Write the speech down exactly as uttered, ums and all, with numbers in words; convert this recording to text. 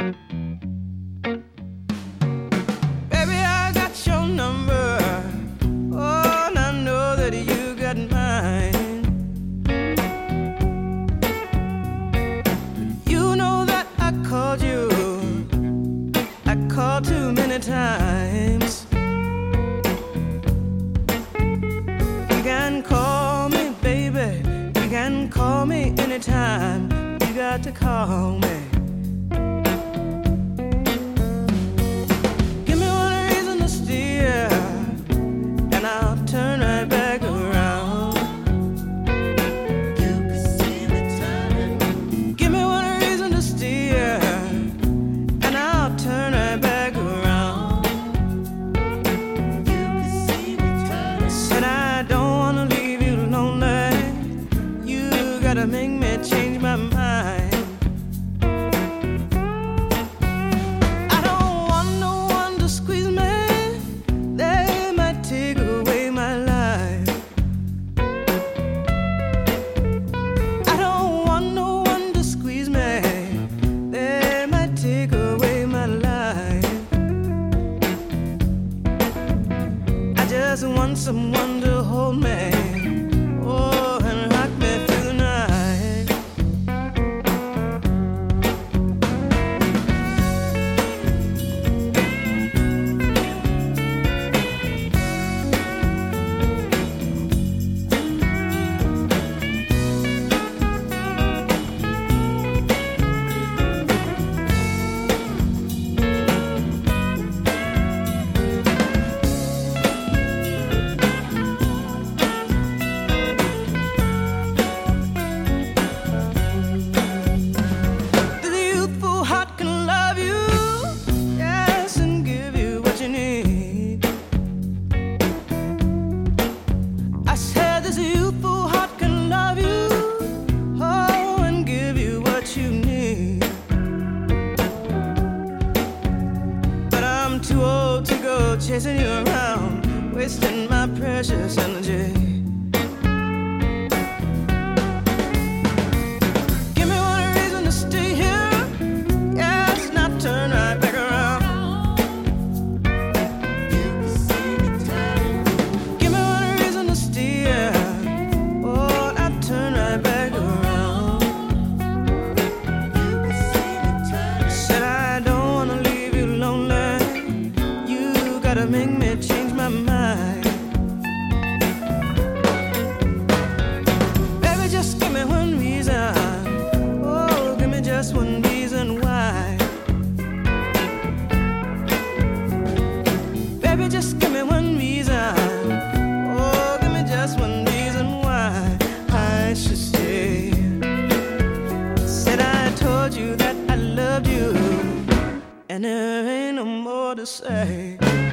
Baby, I got your number. Oh, and I know that you got mine. You know that I called you. I called too many times. You can call me, baby. You can call me anytime. You got to call me. Give me one reason to steer, and I'll turn right back around. You can see me turning. Give me one reason to steer, and I'll turn right back around. You can see me turning. Said I don't wanna leave you lonely. You gotta make me change my mind. I don't want no one to squeeze me. They might take away my life. I don't want no one to squeeze me. They might take away my life. I just want someone to hold me. Oh, and rock me through the night. The youthful heart can love you, yes, and give you what you need. I said this youthful heart can love you, oh, and give you what you need. But I'm too old to go chasing you around, wasting my precious energy. Give me one reason to stay here, yes, not turn right back around. You can see me turning. Give me one reason to steer, oh, not turn right back around. You can see me turning. Said I don't wanna leave you lonely. You gotta make me change my mind. Baby, just give me one reason. Oh, give me just one reason why. Baby, just give me one reason. Oh, give me just one reason why I should stay. Said I told you that I loved you, and there ain't no more to say.